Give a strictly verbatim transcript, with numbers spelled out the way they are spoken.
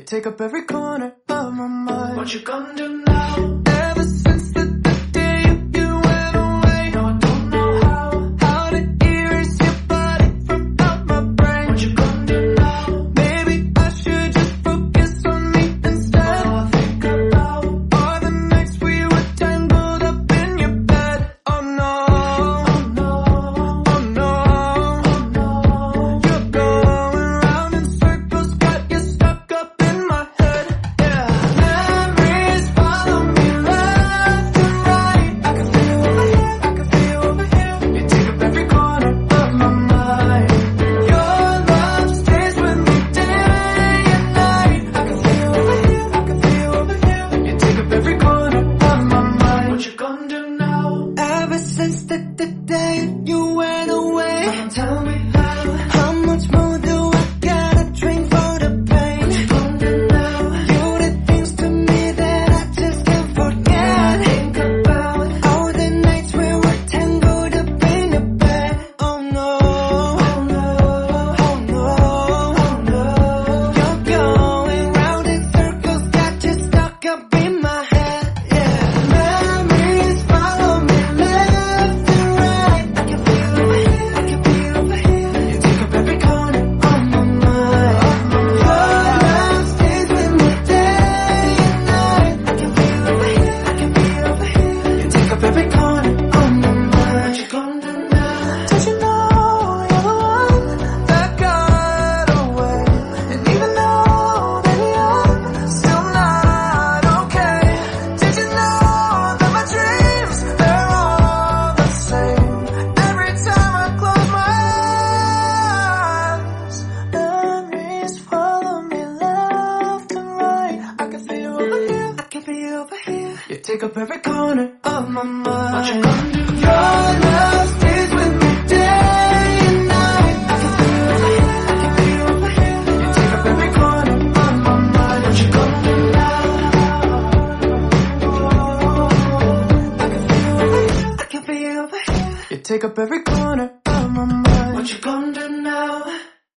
take up every corner of my mind. What you gonna do now? Ever since the, the day you went away, No, I don't know how. how to erase your body from out my brain. What you gonna do now? Maybe I should just focus on me instead. All I think about All the nights we were tangled up in your bed. Oh no, Oh no, oh no, oh no. you're going round in circles, got you stuck up in my head. Yeah, memories follow me left and right. I can feel you over here, I can feel you over here. You take up every corner of my mind. Your love stays with me day and night. I can feel you over here, I can feel you over here. You take up every corner of my mind. What you gonna do now? Ever since the, the day you went away, Come tell me how. how much more do I gotta drink for the pain? What you gonna do now? You did things to me that I just can't forget. Think about All the nights we were tangled up in your bed. Oh no, Oh no, oh no, oh no. you're going round in circles, got you stuck up in my head. Yeah, memories follow me left and right. I can feel you over here, I can feel you over here. You take up every corner of my mind. Your love stays with me day and night. I can feel you over here, I can feel you over here. You take up every corner of my mind. What you gonna do now? Did you know you're the one that got away? And even though, baby, I'm still not okay. Did you know that my dreams, they're all the same? Every time I close my eyes, memories follow me left and right. I can feel you over here, I can feel you over here. You take up every corner of my mind. What you gonna do Your now? love stays with me day and night. I can feel you over here, I can feel you over here. You take up every corner of my mind. What you gonna do now? I can feel you over here, I can feel you over here. You take up every corner